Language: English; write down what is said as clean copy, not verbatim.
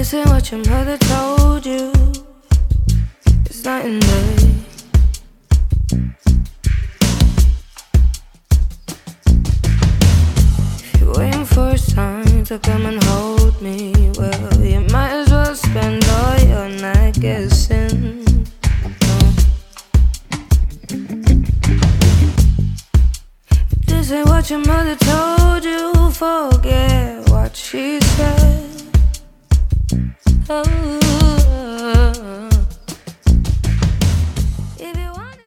ain't what your mother told you. It's night and day. If you're waiting for a sign to come and hold me, well, you might as well spend all your night guessing. This ain't what your mother told you. Forget what she said. Oh.